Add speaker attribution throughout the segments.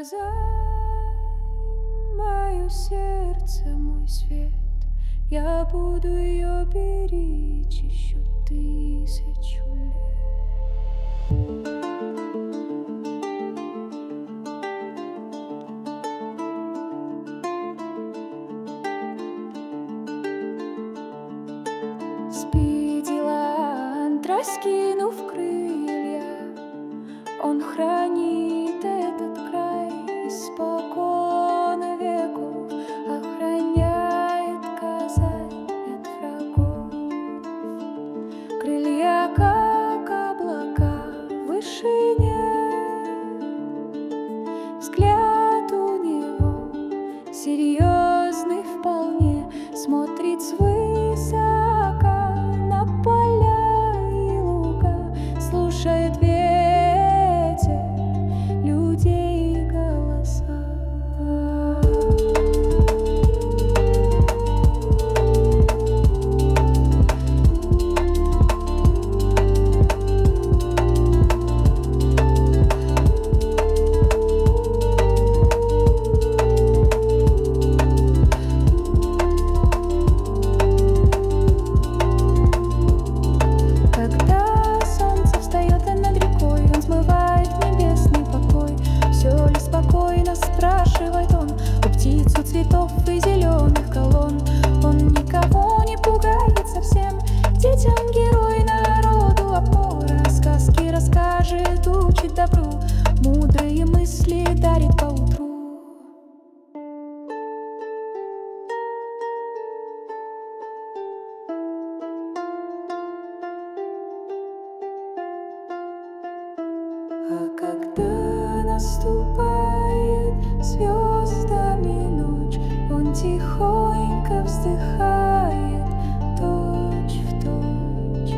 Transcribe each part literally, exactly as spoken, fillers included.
Speaker 1: Казань, мое сердце, мой свет, я буду ее беречь еще тысячу лет. Спи, Дилан, раскинув крылья, он хранит этот край испокон веков, охраняет Казань от врагов. Крылья, как облака в вышине, взгляд у него серьезный вполне, смотрит свысока на поля и луга, слушает ветер, людей и голоса. Когда солнце встает над рекой, он смывает небесный покой. Все ли спокойно, спрашивает он у птицу цветов и зеленых колонн. Он никого не пугает совсем, детям герой, народу опора. Сказки расскажет, учит добру, мудрые мысли дарит поутру. А когда наступает звездами ночь, он тихонько вздыхает, точь в точь.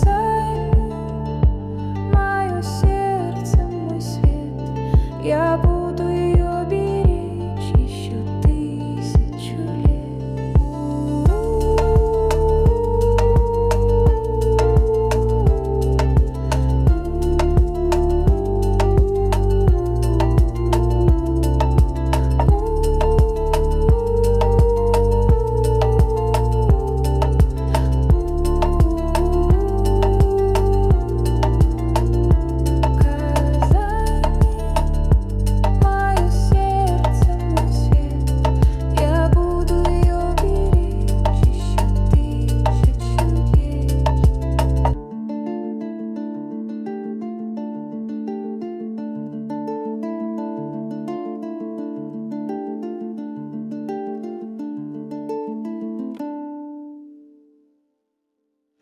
Speaker 1: Казань, мое сердце, мой свет, я буду